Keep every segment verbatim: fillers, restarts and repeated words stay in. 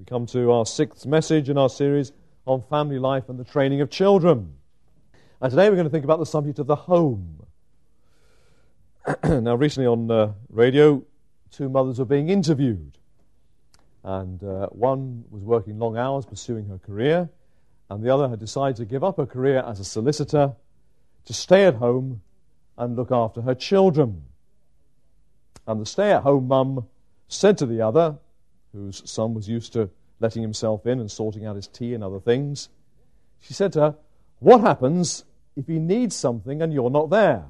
come to our sixth message in our series on family life and the training of children. And today we're going to think about the subject of the home. Now, recently on uh, radio, two mothers were being interviewed. And uh, one was working long hours pursuing her career, and the other had decided to give up her career as a solicitor to stay at home and look after her children. And the stay-at-home mum said to the other, whose son was used to letting himself in and sorting out his tea and other things, she said to her, "What happens if he needs something and you're not there?"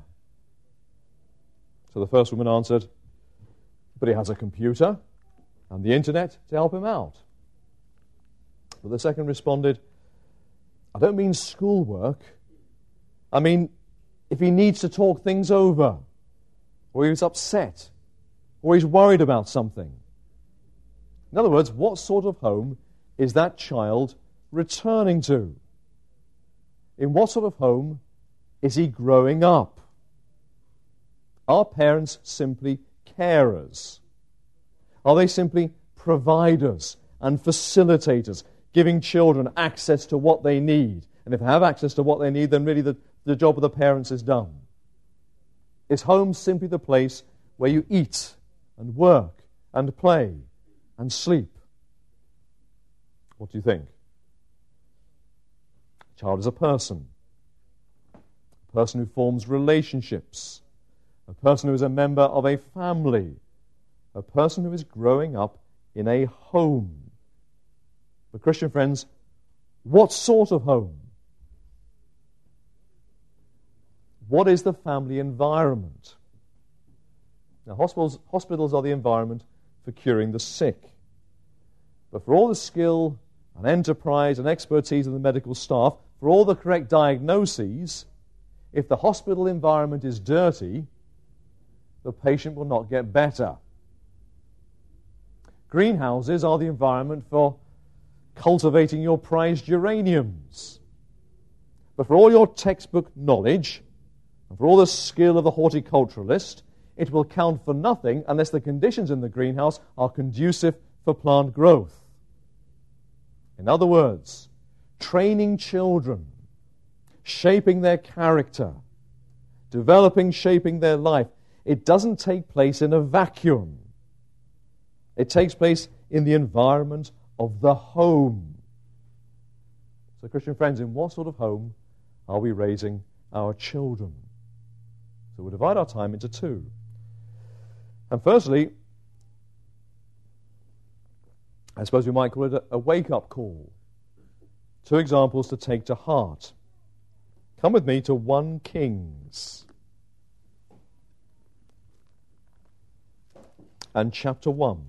So the first woman answered, "But he has a computer and the internet to help him out." But the second responded, "I don't mean schoolwork. I mean if he needs to talk things over, or he's upset, or he's worried about something." In other words, what sort of home is that child returning to? In what sort of home is he growing up? Are parents simply carers? Are they simply providers and facilitators, giving children access to what they need? And if they have access to what they need, then really the, the job of the parents is done. Is home simply the place where you eat and work and play and sleep? What do you think? A child is a person. A person who forms relationships. A person who is a member of a family. A person who is growing up in a home. But Christian friends, what sort of home? What is the family environment? Now, hospitals, hospitals are the environment for curing the sick. But for all the skill and enterprise and expertise of the medical staff, for all the correct diagnoses, if the hospital environment is dirty, the patient will not get better. Greenhouses are the environment for cultivating your prized geraniums. But for all your textbook knowledge, and for all the skill of the horticulturalist, it will count for nothing unless the conditions in the greenhouse are conducive for plant growth. In other words, training children, shaping their character, developing, shaping their life, it doesn't take place in a vacuum. It takes place in the environment of the home. So, Christian friends, in what sort of home are we raising our children? So we'll divide our time into two. And firstly, I suppose we might call it a, a wake-up call. Two examples to take to heart. Come with me to First Kings and chapter one.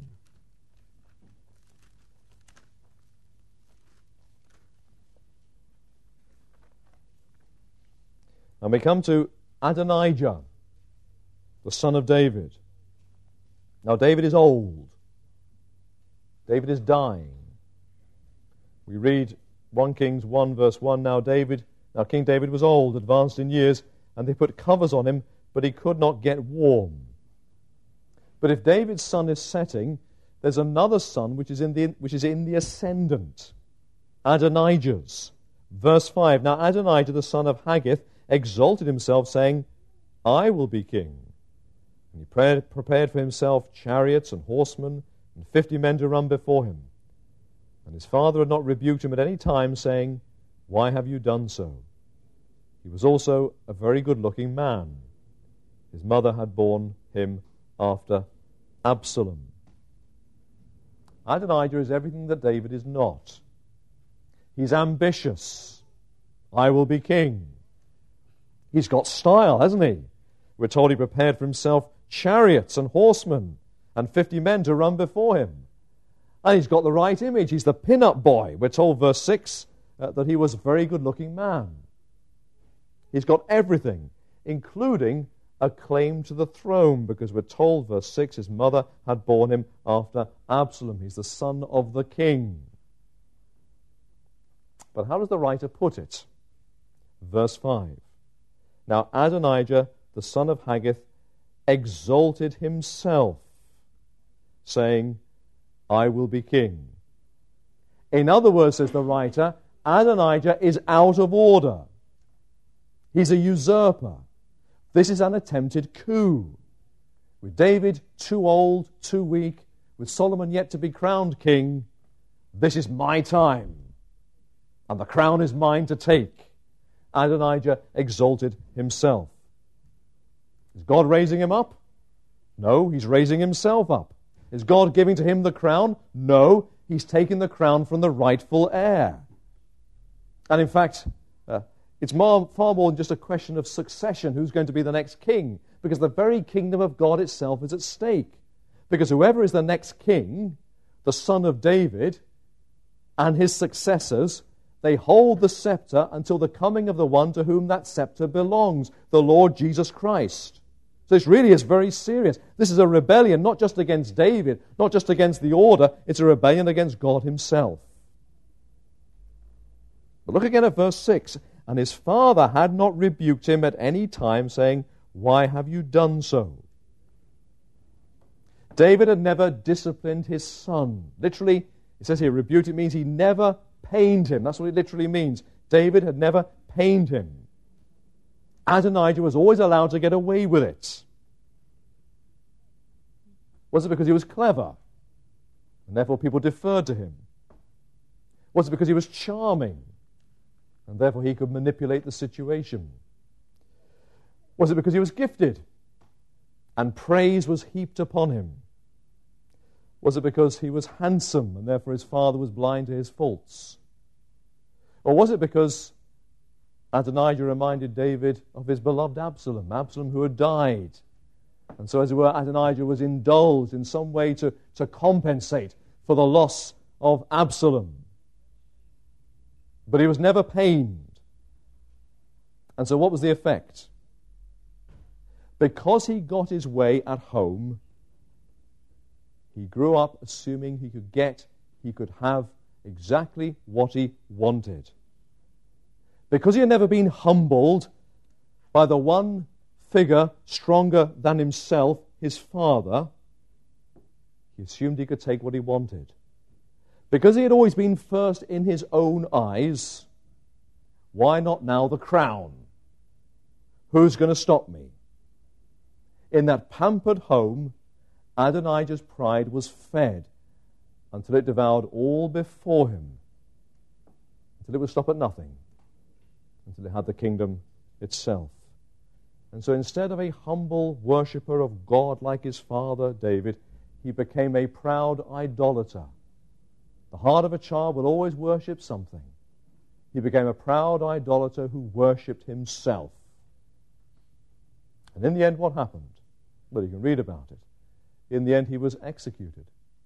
And we come to Adonijah, the son of David. Now, David is old. David is dying. We read First Kings one, verse one, Now David, now King David was old, advanced in years, and they put covers on him, but he could not get warm. But if David's sun is setting, there's another sun which is in the which is in the ascendant, Adonijah's. Verse five, Now Adonijah, the son of Haggith, exalted himself, saying, I will be king. And he prepared, prepared for himself chariots and horsemen, and fifty men to run before him. And his father had not rebuked him at any time, saying, Why have you done so? He was also a very good-looking man. His mother had borne him after Absalom. Adonijah is everything that David is not. He's ambitious. I will be king. He's got style, hasn't he? We're told he prepared for himself chariots and horsemen and fifty men to run before him. And he's got the right image. He's the pin-up boy. We're told, verse six, uh, that he was a very good-looking man. He's got everything, including a claim to the throne, because we're told, verse six, his mother had borne him after Absalom. He's the son of the king. But how does the writer put it? Verse five. Now Adonijah, the son of Haggith, exalted himself, saying, I will be king. In other words, says the writer, Adonijah is out of order. He's a usurper. This is an attempted coup. With David too old, too weak, with Solomon yet to be crowned king, this is my time, and the crown is mine to take. Adonijah exalted himself. Is God raising him up? No, he's raising himself up. Is God giving to him the crown? No, he's taking the crown from the rightful heir. And in fact, uh, it's more, far more than just a question of succession, who's going to be the next king, because the very kingdom of God itself is at stake. Because whoever is the next king, the son of David, and his successors, they hold the scepter until the coming of the one to whom that scepter belongs, the Lord Jesus Christ. So this really is very serious. This is a rebellion not just against David, not just against the order, it's a rebellion against God himself. But look again at verse six. And his father had not rebuked him at any time, saying, Why have you done so? David had never disciplined his son. Literally, it says here, rebuked, it means he never pained him. That's what it literally means. David had never pained him. Adonijah was always allowed to get away with it. Was it because he was clever, and therefore people deferred to him? Was it because he was charming, and therefore he could manipulate the situation? Was it because he was gifted, and praise was heaped upon him? Was it because he was handsome, and therefore his father was blind to his faults? Or was it because Adonijah reminded David of his beloved Absalom, Absalom who had died? And so, as it were, Adonijah was indulged in some way to, to compensate for the loss of Absalom. But he was never pained. And so what was the effect? Because he got his way at home, he grew up assuming he could get, he could have exactly what he wanted. Because he had never been humbled by the one figure stronger than himself, his father, he assumed he could take what he wanted. Because he had always been first in his own eyes, why not now the crown? Who's going to stop me? In that pampered home, Adonijah's pride was fed until it devoured all before him, until it would stop at nothing, until it had the kingdom itself. And so instead of a humble worshipper of God like his father David, he became a proud idolater. The heart of a child will always worship something. He became a proud idolater who worshipped himself. And in the end, what happened? Well, you can read about it. In the end, he was executed.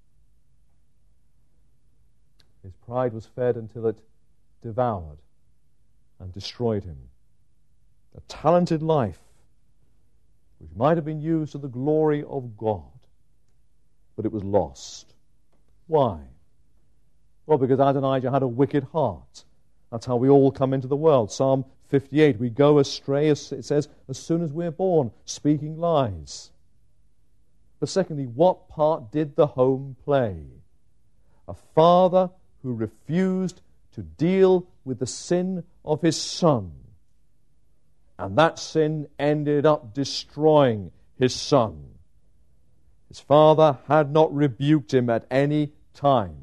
His pride was fed until it devoured and destroyed him. A talented life, which might have been used to the glory of God, but it was lost. Why? Well, because Adonijah had a wicked heart. That's how we all come into the world. Psalm fifty-eight, we go astray, as it says, as soon as we're born, speaking lies. But secondly, what part did the home play? A father who refused to deal with the sin of his son. And that sin ended up destroying his son. His father had not rebuked him at any time.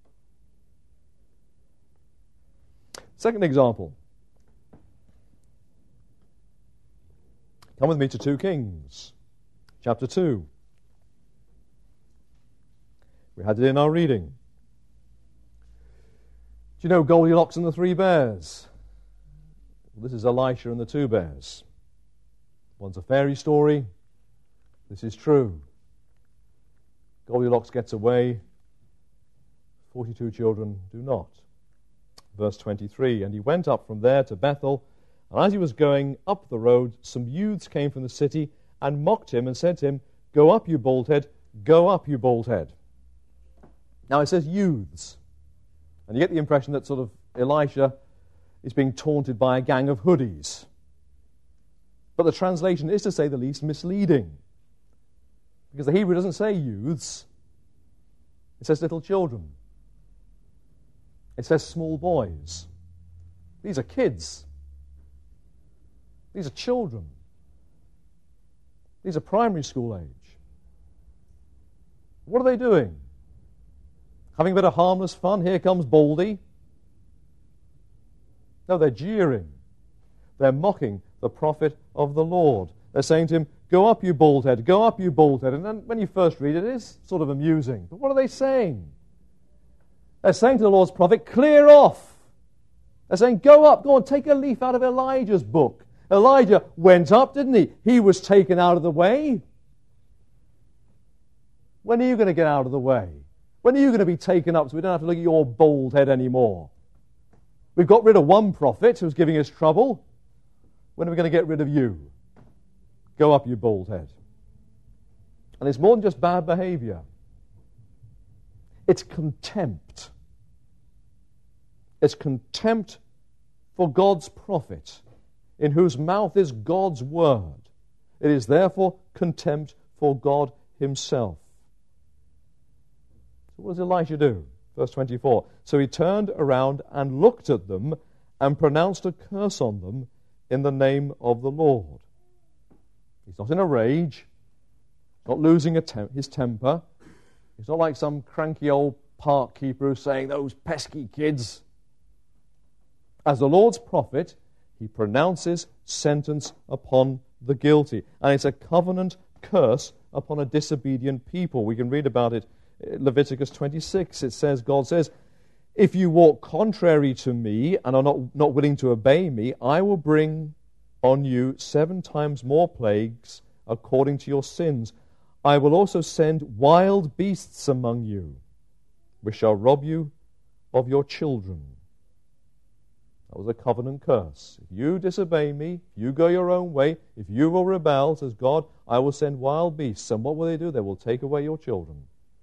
Second example. Come with me to Second Kings, chapter two. We had it in our reading. Do you know Goldilocks and the Three Bears? Well, this is Elisha and the Two Bears. One's a fairy story. This is true. Goldilocks gets away. Forty-two children do not. Verse twenty-three, and he went up from there to Bethel, and as he was going up the road, some youths came from the city and mocked him and said to him, Go up, you bald head, go up, you bald head. Now it says youths, and you get the impression that sort of Elisha is being taunted by a gang of hoodies. But the translation is, to say the least, misleading, because the Hebrew doesn't say youths, it says little children. It says small boys. These are kids. These are children. These are primary school age. What are they doing? Having a bit of harmless fun? Here comes Baldy. No, they're jeering. They're mocking the prophet of the Lord. They're saying to him, go up, you bald head, go up, you bald head. And then when you first read it, it is sort of amusing. But what are they saying? They're saying to the Lord's prophet, clear off. They're saying, go up, go on, take a leaf out of Elijah's book. Elijah went up, didn't he? He was taken out of the way. When are you going to get out of the way? When are you going to be taken up so we don't have to look at your bald head anymore? We've got rid of one prophet who's giving us trouble. When are we going to get rid of you? Go up, you bald head. And it's more than just bad behavior. It's contempt. It's contempt for God's prophet, in whose mouth is God's word. It is therefore contempt for God himself. So what does Elisha do? Verse twenty-four. So he turned around and looked at them and pronounced a curse on them in the name of the Lord. He's not in a rage. He's not losing a tem- his temper. He's not like some cranky old park keeper who's saying, those pesky kids. As the Lord's prophet, he pronounces sentence upon the guilty. And it's a covenant curse upon a disobedient people. We can read about it in Leviticus twenty-six. It says, God says, if you walk contrary to me and are not, not willing to obey me, I will bring on you seven times more plagues according to your sins. I will also send wild beasts among you, which shall rob you of your children. That was a covenant curse. If you disobey me, if you go your own way, if you will rebel, says God, I will send wild beasts. And what will they do? They will take away your children.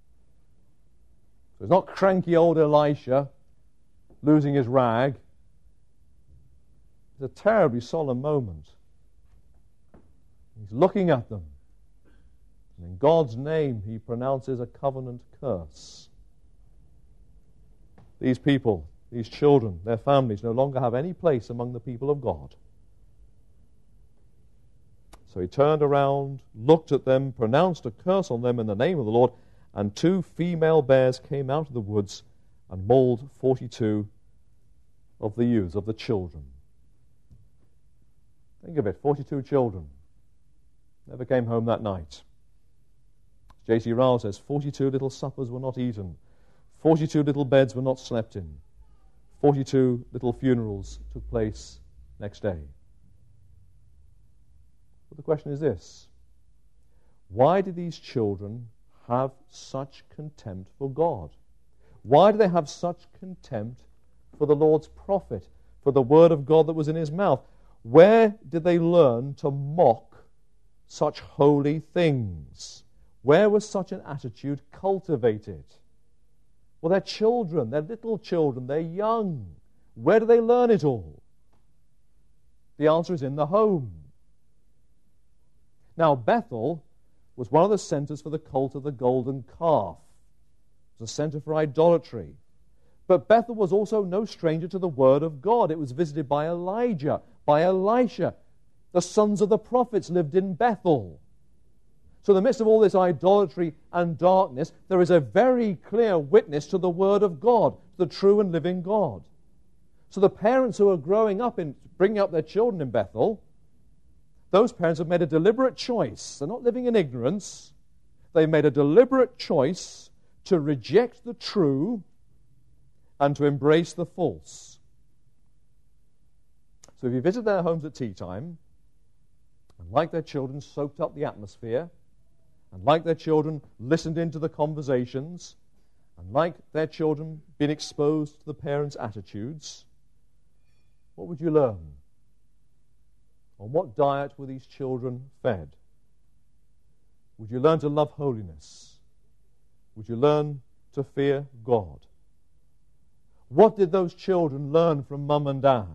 So it's not cranky old Elisha losing his rag. It's a terribly solemn moment. He's looking at them. And in God's name, he pronounces a covenant curse. These people, these children, their families no longer have any place among the people of God. So he turned around, looked at them, pronounced a curse on them in the name of the Lord, and two female bears came out of the woods and mauled forty-two of the youths, of the children. Think of it, forty-two children. Never came home that night. J C Ryle says, forty-two little suppers were not eaten. forty-two little beds were not slept in. forty-two little funerals took place next day. But the question is this: why did these children have such contempt for God? Why do they have such contempt for the Lord's prophet, for the word of God that was in his mouth? Where did they learn to mock such holy things? Where was such an attitude cultivated? Well, they're children, they're little children, they're young. Where do they learn it all? The answer is in the home. Now, Bethel was one of the centers for the cult of the golden calf. It was a center for idolatry. But Bethel was also no stranger to the word of God. It was visited by Elijah, by Elisha. The sons of the prophets lived in Bethel. So in the midst of all this idolatry and darkness, there is a very clear witness to the word of God, the true and living God. So the parents who are growing up in, bringing up their children in Bethel, those parents have made a deliberate choice. They're not living in ignorance. They've made a deliberate choice to reject the true and to embrace the false. So if you visit their homes at tea time, and like their children soaked up the atmosphere, and like their children listened into the conversations, and like their children been exposed to the parents' attitudes, what would you learn? On what diet were these children fed? Would you learn to love holiness? Would you learn to fear God? What did those children learn from mum and dad?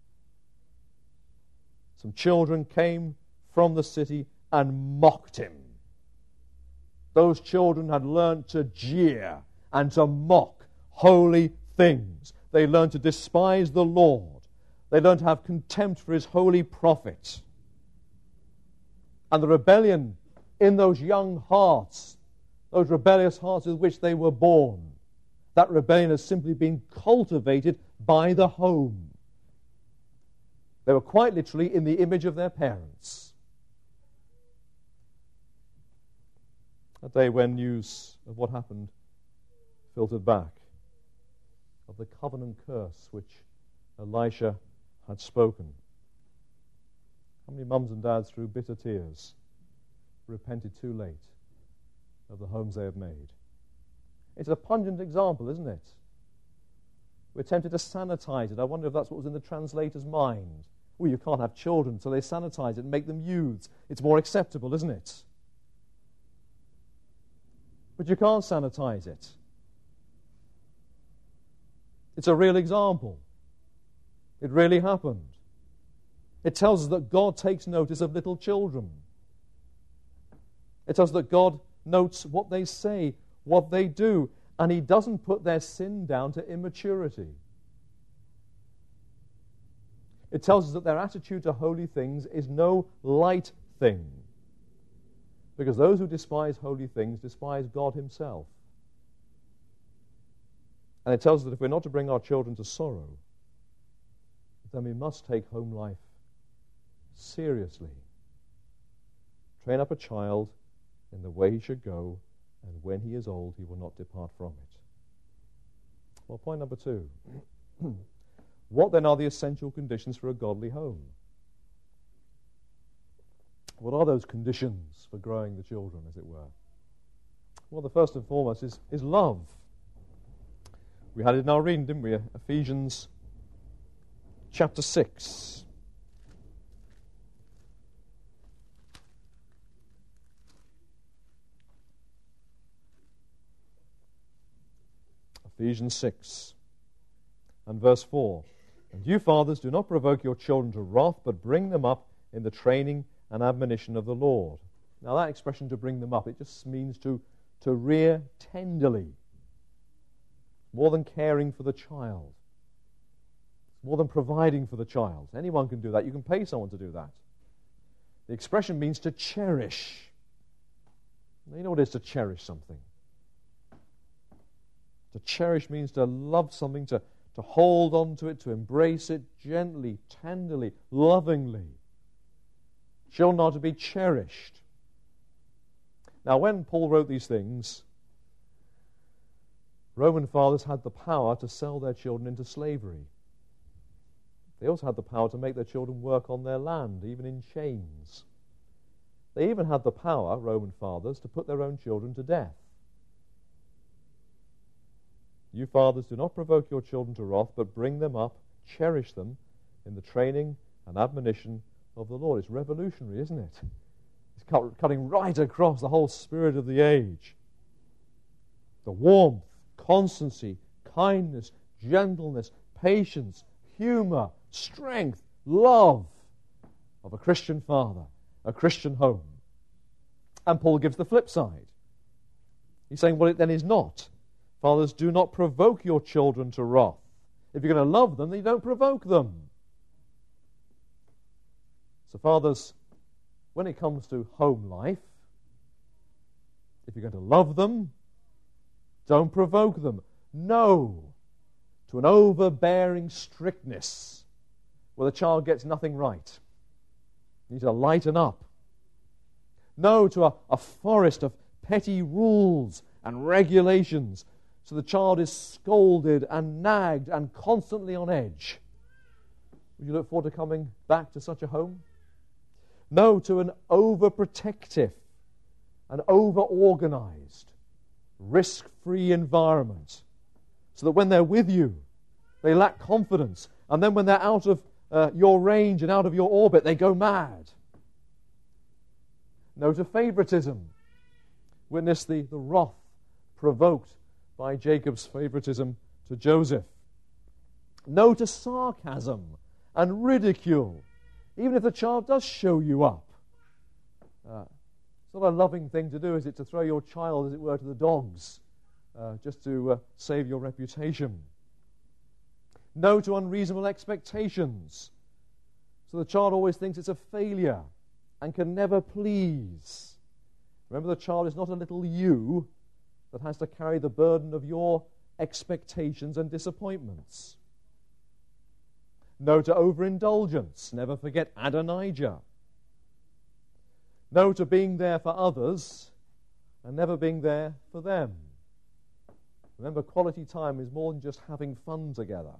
Some children came from the city and mocked him. Those children had learned to jeer and to mock holy things. They learn to despise the Lord. They learn to have contempt for his holy prophet. And the rebellion in those young hearts, those rebellious hearts with which they were born, that rebellion has simply been cultivated by the home. They were quite literally in the image of their parents. A day when news of what happened filtered back, of the covenant curse which Elisha had spoken. How many mums and dads through bitter tears repented too late of the homes they had made? It's a pungent example, isn't it? We're tempted to sanitize it. I wonder if that's what was in the translator's mind. Well, you can't have children, so they sanitize it and make them youths. It's more acceptable, isn't it? But you can't sanitize it. It's a real example. It really happened. It tells us that God takes notice of little children. It tells us that God notes what they say, what they do, and he doesn't put their sin down to immaturity. It tells us that their attitude to holy things is no light thing, because those who despise holy things despise God himself. And it tells us that if we're not to bring our children to sorrow, then we must take home life seriously. Train up a child in the way he should go, and when he is old, he will not depart from it. Well, point number two. What then are the essential conditions for a godly home? What are those conditions for growing the children, as it were? Well, the first and foremost is, is love. We had it in our reading, didn't we? Ephesians chapter six. Ephesians six and verse four. And you fathers, do not provoke your children to wrath, but bring them up in the training and admonition of the Lord. Now that expression, to bring them up, it just means to, to rear tenderly. More than caring for the child. More than providing for the child. Anyone can do that. You can pay someone to do that. The expression means to cherish. Now, you know what it is to cherish something? To cherish means to love something, to, to hold on to it, to embrace it gently, tenderly, lovingly. Children are to be cherished. Now, when Paul wrote these things, Roman fathers had the power to sell their children into slavery. They also had the power to make their children work on their land, even in chains. They even had the power, Roman fathers, to put their own children to death. You fathers, do not provoke your children to wrath, but bring them up, cherish them in the training and admonition of the Lord. It's revolutionary, isn't it? It's cut, cutting right across the whole spirit of the age. The warmth, constancy, kindness, gentleness, patience, humor, strength, love of a Christian father, a Christian home. And Paul gives the flip side. He's saying, well, it then is not. Fathers, do not provoke your children to wrath. If you're going to love them, then you don't provoke them. So fathers, when it comes to home life, if you're going to love them, don't provoke them. No to an overbearing strictness where the child gets nothing right. You need to lighten up. No to a, a forest of petty rules and regulations so the child is scolded and nagged and constantly on edge. Would you look forward to coming back to such a home? No to an overprotective and over-organized, risk-free environment so that when they're with you, they lack confidence. And then when they're out of uh, your range and out of your orbit, they go mad. No to favoritism. Witness the, the wrath provoked by Jacob's favoritism to Joseph. No to sarcasm and ridicule, even if the child does show you up. Uh, it's not a loving thing to do, is it, to throw your child, as it were, to the dogs, uh, just to uh, save your reputation. No to unreasonable expectations. So the child always thinks it's a failure and can never please. Remember, the child is not a little you that has to carry the burden of your expectations and disappointments. No to overindulgence. Never forget Adonijah. No to being there for others and never being there for them. Remember, quality time is more than just having fun together.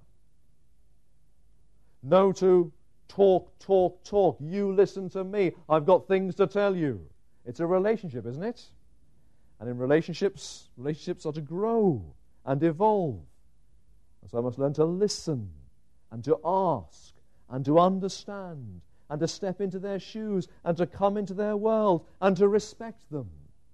No to talk, talk, talk. You listen to me. I've got things to tell you. It's a relationship, isn't it? And in relationships, relationships are to grow and evolve. And so I must learn to listen and to ask and to understand and to step into their shoes and to come into their world and to respect them.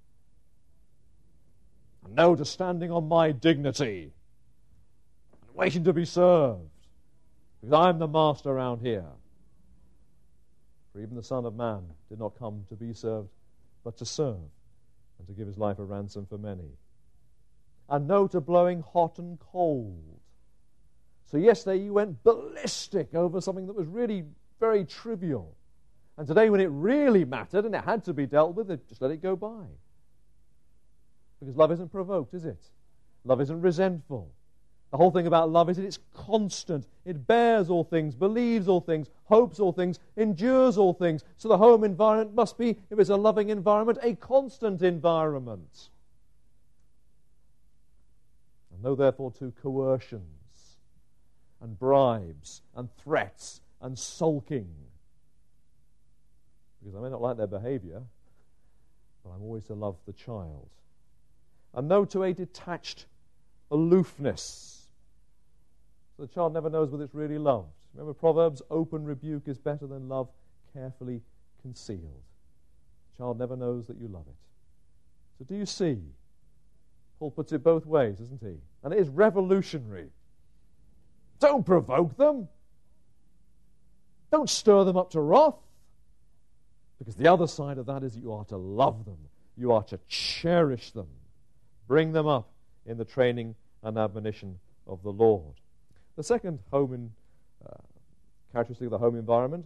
And no to standing on my dignity and waiting to be served, because I'm the master around here. For even the Son of Man did not come to be served, but to serve and to give his life a ransom for many. And no to blowing hot and cold. So yesterday you went ballistic over something that was really very trivial. And today, when it really mattered and it had to be dealt with, just let it go by. Because love isn't provoked, is it? Love isn't resentful. The whole thing about love is that it's constant. It bears all things, believes all things, hopes all things, endures all things. So the home environment must be, if it's a loving environment, a constant environment. And no, therefore, to coercions and bribes and threats and sulking. Because I may not like their behavior, but I'm always to love the child. And no to a detached aloofness. So the child never knows whether it's really loved. Remember Proverbs, open rebuke is better than love carefully concealed. The child never knows that you love it. So do you see? Paul puts it both ways, doesn't he? And it is revolutionary. Don't provoke them. Don't stir them up to wrath. Because the other side of that is that you are to love them. You are to cherish them. Bring them up in the training and admonition of the Lord. The second home in, uh, characteristic of the home environment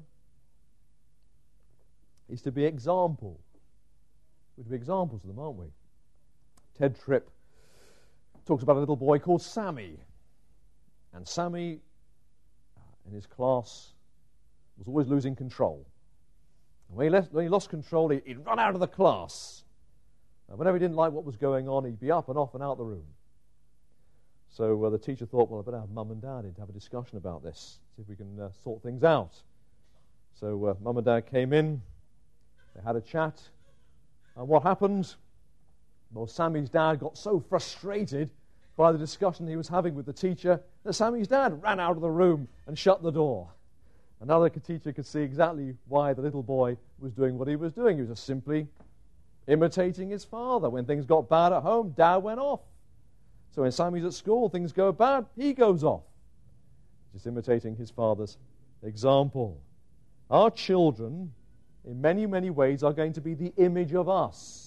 is to be example. We're to be examples of them, aren't we? Ted Tripp talks about a little boy called Sammy. And Sammy, uh, in his class, was always losing control. And when he, left, when he lost control, he, he'd run out of the class. And whenever he didn't like what was going on, he'd be up and off and out the room. So uh, the teacher thought, well, I better have Mum and Dad in to have a discussion about this, see if we can uh, sort things out. So uh, Mum and Dad came in, they had a chat, and what happened? Well, Sammy's dad got so frustrated by the discussion he was having with the teacher that Sammy's dad ran out of the room and shut the door. And now the teacher could see exactly why the little boy was doing what he was doing. He was just simply imitating his father. When things got bad at home, Dad went off. So when Sammy's at school, things go bad, he goes off. Just imitating his father's example. Our children, in many, many ways, are going to be the image of us.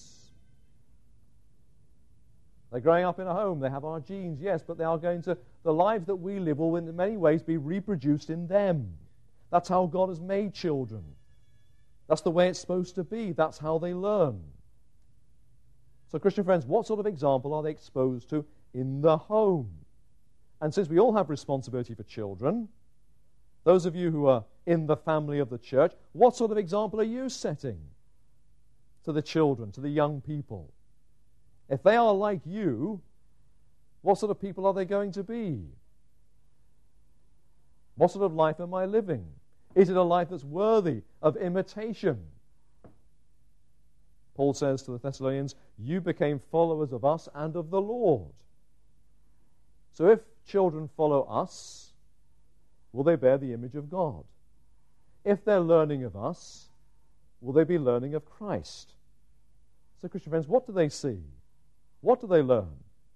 They're growing up in a home. They have our genes, yes, but they are going to, the lives that we live will in many ways be reproduced in them. That's how God has made children. That's the way it's supposed to be. That's how they learn. So, Christian friends, what sort of example are they exposed to in the home? And since we all have responsibility for children, those of you who are in the family of the church, what sort of example are you setting to the children, to the young people? If they are like you, what sort of people are they going to be? What sort of life am I living? Is it a life that's worthy of imitation? Paul says to the Thessalonians, you became followers of us and of the Lord. So if children follow us, will they bear the image of God? If they're learning of us, will they be learning of Christ? So, Christian friends, what do they see? What do they learn?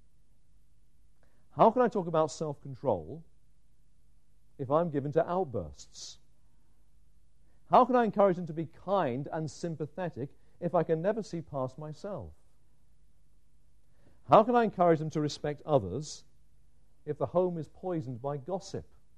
How can I talk about self-control if I'm given to outbursts? How can I encourage them to be kind and sympathetic if I can never see past myself? How can I encourage them to respect others if the home is poisoned by gossip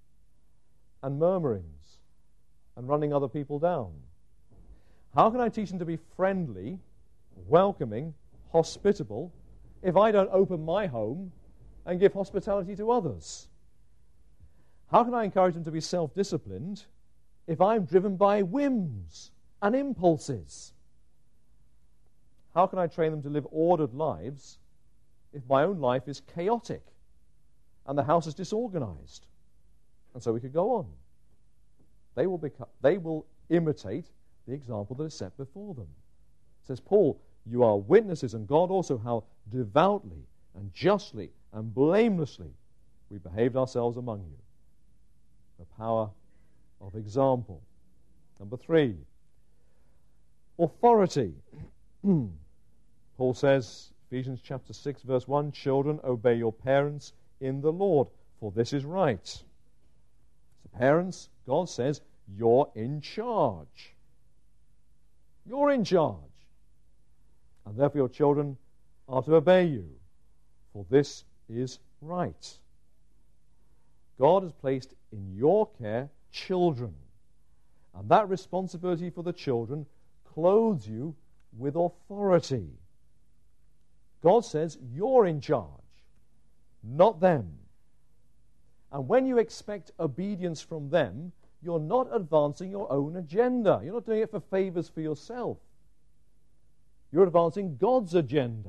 and murmurings and running other people down? How can I teach them to be friendly, welcoming, hospitable, if I don't open my home and give hospitality to others? How can I encourage them to be self-disciplined if I'm driven by whims and impulses? How can I train them to live ordered lives if my own life is chaotic and the house is disorganized? And so we could go on. They will become, they will imitate the example that is set before them. Says Paul, you are witnesses, and God also, how devoutly and justly and blamelessly we behaved ourselves among you. The power of example. Number three, authority. Paul says, Ephesians chapter six, verse one, children, obey your parents in the Lord, for this is right. So parents, God says, you're in charge. You're in charge. And therefore your children are to obey you, for this is right. God has placed in your care children, and that responsibility for the children clothes you with authority. God says you're in charge, not them. And when you expect obedience from them, you're not advancing your own agenda. You're not doing it for favors for yourself. You're advancing God's agenda.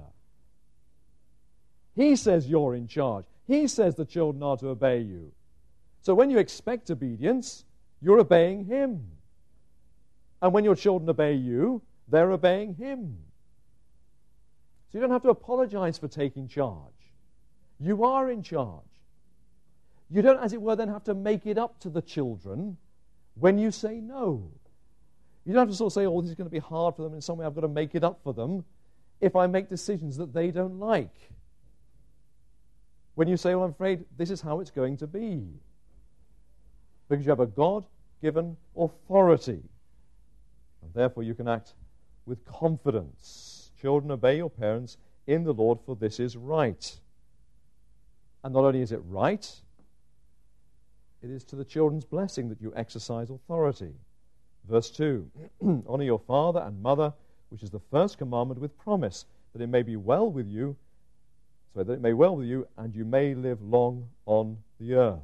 He says you're in charge. He says the children are to obey you. So when you expect obedience, you're obeying Him. And when your children obey you, they're obeying Him. So you don't have to apologize for taking charge. You are in charge. You don't, as it were, then have to make it up to the children when you say no. You don't have to sort of say, oh, this is going to be hard for them in some way, I've got to make it up for them if I make decisions that they don't like. When you say, well, I'm afraid this is how it's going to be. Because you have a God-given authority. And therefore you can act with confidence. Children, obey your parents in the Lord, for this is right. And not only is it right, it is to the children's blessing that you exercise authority. Verse two, honor your father and mother, which is the first commandment with promise, that it may be well with you, so that it may well with you, and you may live long on the earth.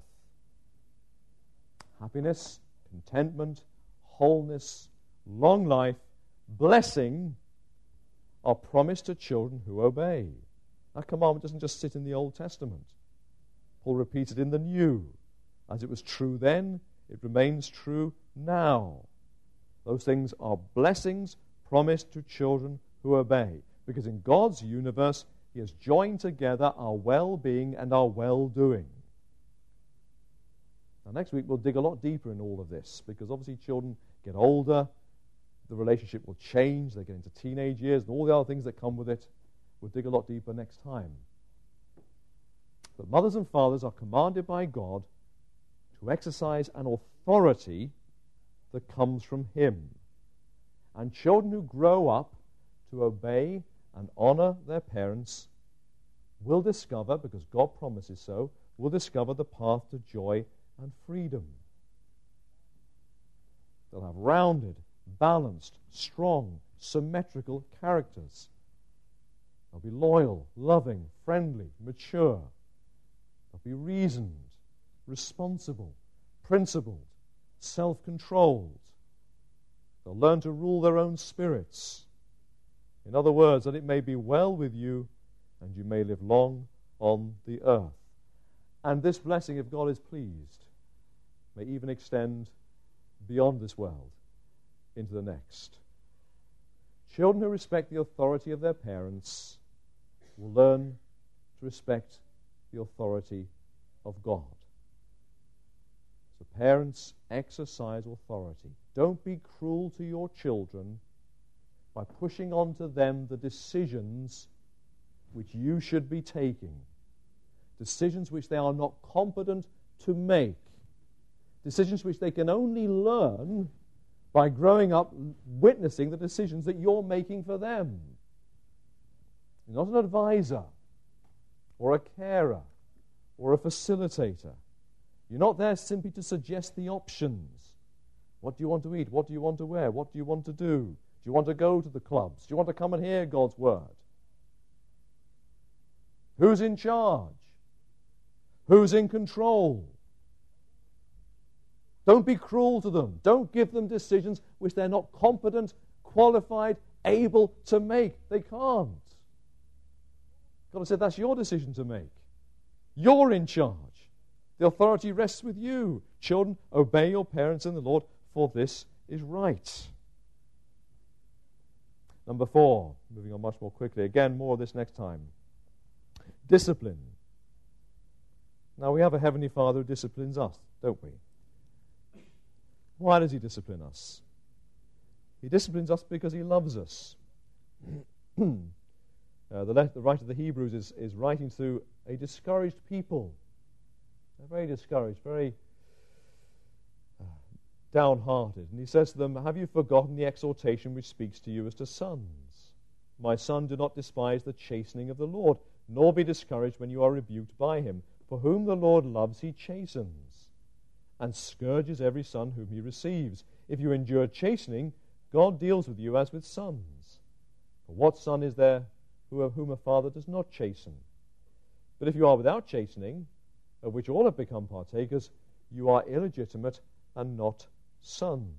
Happiness, contentment, wholeness, long life, blessing are promised to children who obey. That commandment doesn't just sit in the Old Testament. Paul repeats it in the New. As it was true then, it remains true now. Those things are blessings promised to children who obey. Because in God's universe, He has joined together our well-being and our well-doing. Now, next week we'll dig a lot deeper in all of this, because obviously children get older, the relationship will change, they get into teenage years, and all the other things that come with it. We'll dig a lot deeper next time. But mothers and fathers are commanded by God to exercise an authority that comes from Him. And children who grow up to obey and honor their parents will discover, because God promises so, will discover the path to joy and freedom. They'll have rounded, balanced, strong, symmetrical characters. They'll be loyal, loving, friendly, mature. They'll be reasoned, responsible, principled, self-controlled. They'll learn to rule their own spirits. In other words, that it may be well with you and you may live long on the earth. And this blessing, if God is pleased, may even extend beyond this world into the next. Children who respect the authority of their parents will learn to respect the authority of God. So parents, exercise authority. Don't be cruel to your children by pushing onto them the decisions which you should be taking. Decisions which they are not competent to make. Decisions which they can only learn by growing up witnessing the decisions that you're making for them. You're not an advisor or a carer or a facilitator. You're not there simply to suggest the options. What do you want to eat? What do you want to wear? What do you want to do? Do you want to go to the clubs? Do you want to come and hear God's word? Who's in charge? Who's in control? Don't be cruel to them. Don't give them decisions which they're not competent, qualified, able to make. They can't. God has said that's your decision to make. You're in charge. The authority rests with you. Children, obey your parents in the Lord, for this is right. Number four, moving on much more quickly. Again, more of this next time. Discipline. Now, we have a Heavenly Father who disciplines us, don't we? Why does He discipline us? He disciplines us because He loves us. uh, the, le- the writer of the Hebrews is, is writing to a discouraged people. They're very discouraged, very uh, downhearted. And he says to them, have you forgotten the exhortation which speaks to you as to sons? My son, do not despise the chastening of the Lord, nor be discouraged when you are rebuked by Him. For whom the Lord loves, He chastens, and scourges every son whom He receives. If you endure chastening, God deals with you as with sons. For what son is there who, whom a father does not chasten? But if you are without chastening, of which all have become partakers, you are illegitimate and not sons.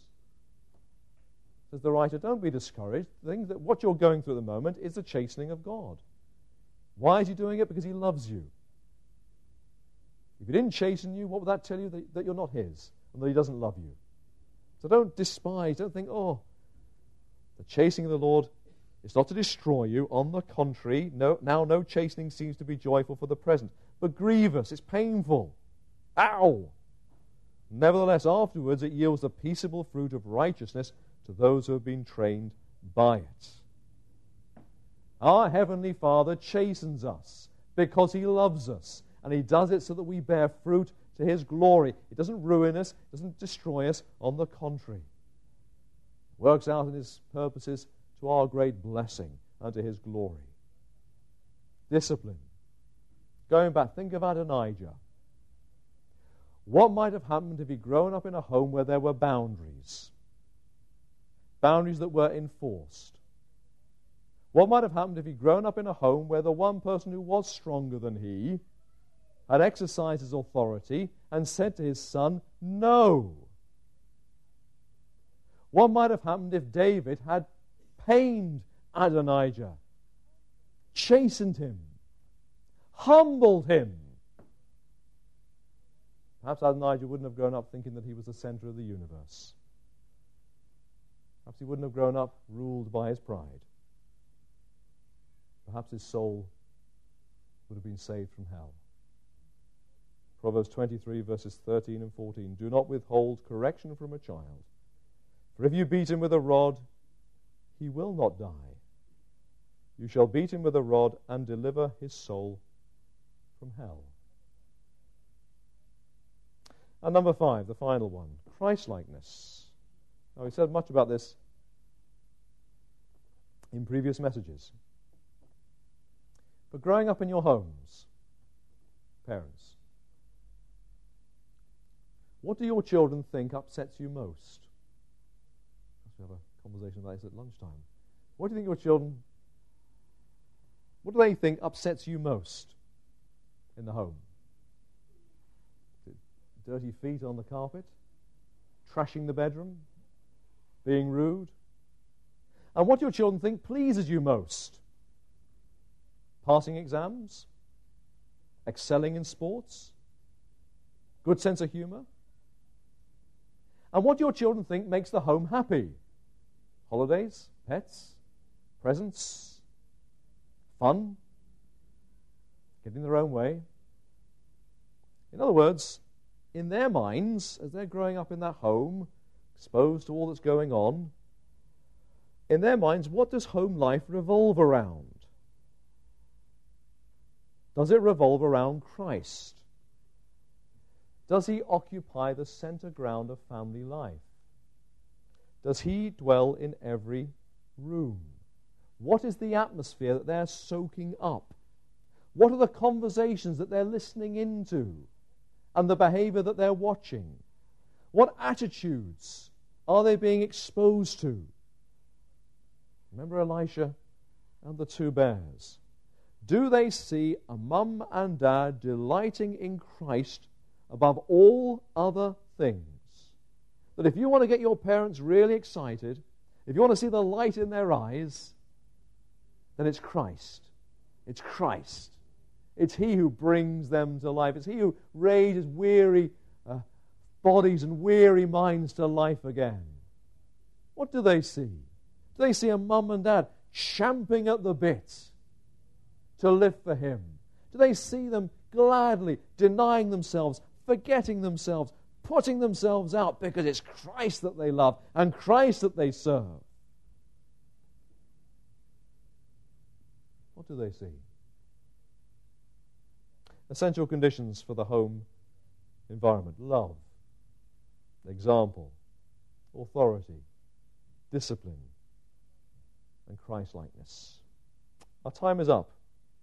Says the writer, don't be discouraged. Think that what you're going through at the moment is the chastening of God. Why is He doing it? Because He loves you. If He didn't chasten you, what would that tell you? That, that you're not His and that He doesn't love you. So don't despise, don't think, oh, the chastening of the Lord is not to destroy you. On the contrary, no, now no chastening seems to be joyful for the present, but grievous, it's painful. Ow! Nevertheless, afterwards it yields the peaceable fruit of righteousness to those who have been trained by it. Our Heavenly Father chastens us because He loves us, and He does it so that we bear fruit to His glory. It doesn't ruin us, it doesn't destroy us. On the contrary, it works out in His purposes to our great blessing and to His glory. Discipline. Going back, think of Adonijah. What might have happened if he'd grown up in a home where there were boundaries? Boundaries that were enforced. What might have happened if he'd grown up in a home where the one person who was stronger than he had exercised his authority and said to his son, no? What might have happened if David had pained Adonijah, chastened him, humbled him? Perhaps Adonijah wouldn't have grown up thinking that he was the center of the universe. Perhaps he wouldn't have grown up ruled by his pride. Perhaps his soul would have been saved from hell. Proverbs twenty-three, verses thirteen and fourteen. Do not withhold correction from a child, for if you beat him with a rod, he will not die. You shall beat him with a rod and deliver his soul from hell. And number five, the final one, Christ-likeness. Now, we said much about this in previous messages. But growing up in your homes, parents, what do your children think upsets you most? Let's have a conversation about this at lunchtime. What do you think your children, what do they think upsets you most in the home? Dirty feet on the carpet, trashing the bedroom, being rude. And what do your children think pleases you most? Passing exams, excelling in sports, good sense of humor. And what do your children think makes the home happy? Holidays, pets, presents, fun, getting their own way. In other words, in their minds, as they're growing up in that home, exposed to all that's going on, in their minds, what does home life revolve around? Does it revolve around Christ? Does He occupy the center ground of family life? Does He dwell in every room? What is the atmosphere that they're soaking up? What are the conversations that they're listening into? and the behavior that they're watching? What attitudes are they being exposed to? Remember Elisha and the two bears. Do they see a mum and dad delighting in Christ above all other things? That if you want to get your parents really excited, if you want to see the light in their eyes, then it's Christ. It's Christ. It's He who brings them to life. It's He who raises weary uh, bodies and weary minds to life again. What do they see? Do they see a mum and dad champing at the bit to live for Him? Do they see them gladly denying themselves, forgetting themselves, putting themselves out because it's Christ that they love and Christ that they serve? What do they see? Essential conditions for the home environment: love, example, authority, discipline, and Christ-likeness. Our time is up.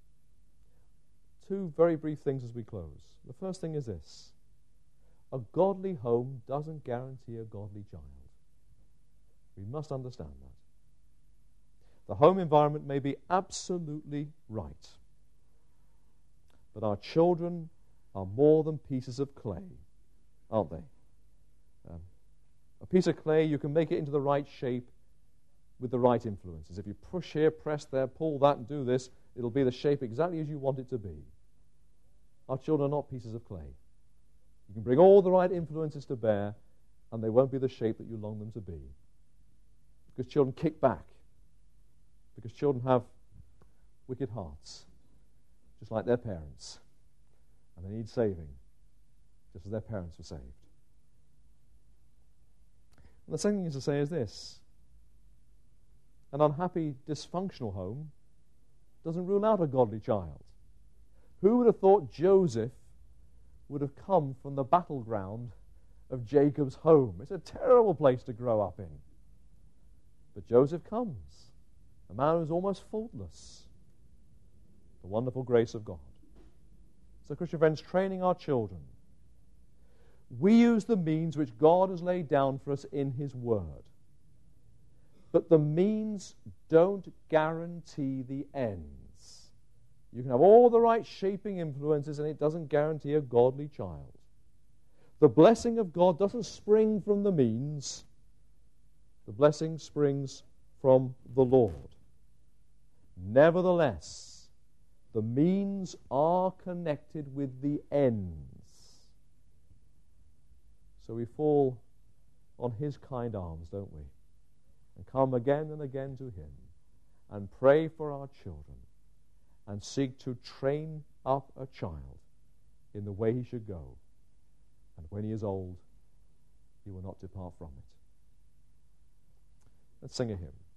Two very brief things as we close. The first thing is this: a godly home doesn't guarantee a godly child. We must understand that. The home environment may be absolutely right, but our children are more than pieces of clay, aren't they? Um, a piece of clay, you can make it into the right shape with the right influences. If you push here, press there, pull that, and do this, it'll be the shape exactly as you want it to be. Our children are not pieces of clay. You can bring all the right influences to bear, and they won't be the shape that you long them to be. Because children kick back. Because children have wicked hearts, just like their parents. And they need saving, just as their parents were saved. And the second thing to say is this: an unhappy, dysfunctional home doesn't rule out a godly child. Who would have thought Joseph would have come from the battleground of Jacob's home? It's a terrible place to grow up in. But Joseph comes, a man who's almost faultless. The wonderful grace of God. So, Christian friends, training our children. We use the means which God has laid down for us in His Word. But the means don't guarantee the ends. You can have all the right shaping influences, and it doesn't guarantee a godly child. The blessing of God doesn't spring from the means. The blessing springs from the Lord. Nevertheless, the means are connected with the ends. So we fall on His kind arms, don't we? And come again and again to Him and pray for our children and seek to train up a child in the way he should go. And when he is old, he will not depart from it. Let's sing a hymn.